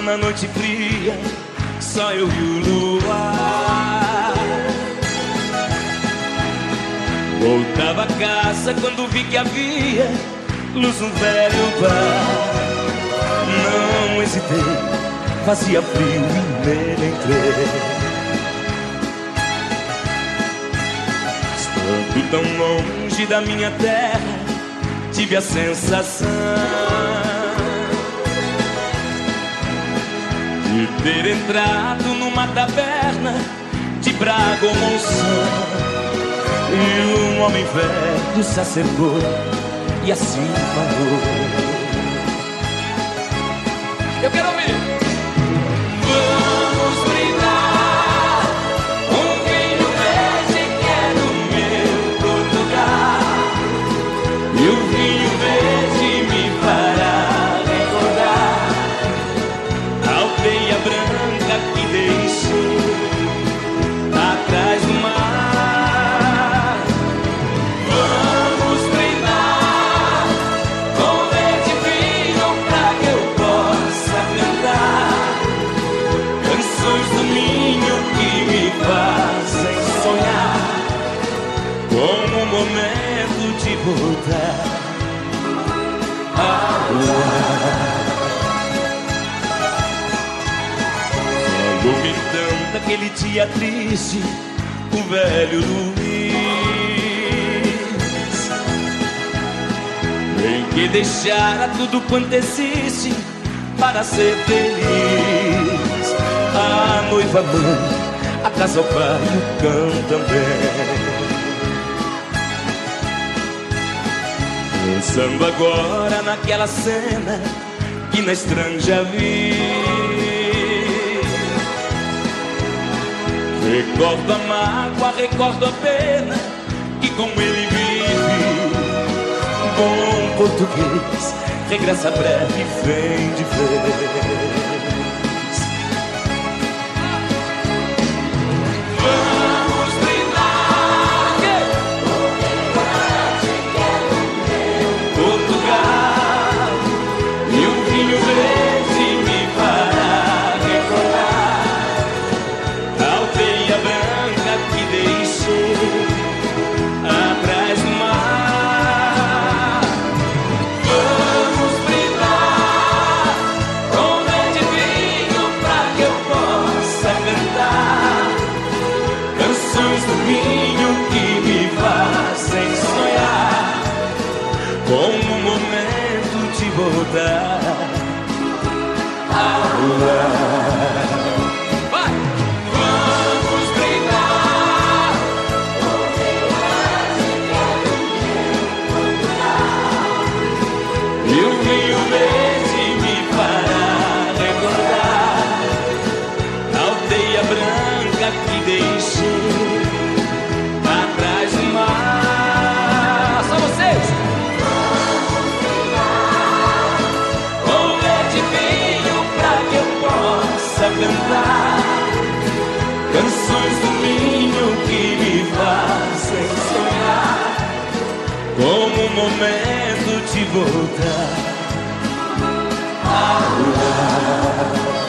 na noite fria, só eu e o luar. Voltava a casa quando vi que havia luz no velho bar. Não hesitei, fazia frio e nele entrei. Estando tão longe da minha terra, tive a sensação de ter entrado numa taberna de Braga ou Monção. E um homem velho se acercou e assim falou: eu quero ouvir. Vamos brindar um vinho verde que é do meu Portugal. E o vinho verde me fará recordar a aldeia branca que deixei atrás do mar. Vamos brindar com verde vinho pra que eu possa cantar canções do ninho que me fazem sonhar com o momento de voltar ao lar. Falou-me tanto aquele dia triste, o velho Luiz, em que deixara tudo quanto existe para ser feliz. A noiva, a mãe, a casa, o pai e o cão também. Pensando agora naquela cena que na estranja vi, recordo a mágoa, recordo a pena que com ele vive. Bom português, regressa breve e vem de vez. Vamos brindar Portugal, e o vinho verde me fará recordar a aldeia branca que deixei atrás do mar. Vamos brindar com verde vinho pra que eu possa cantar canções do vinho que me fazem sonhar com o momento de voltar ao lar. Vai! Vamos brindar e o vinho verde me fará recordar a aldeia branca que deixei atrás do mar. Só vocês! Com verde vinho pra que eu possa cantar canções do ninho que me fazem sonhar como o momento de voltar ao lar.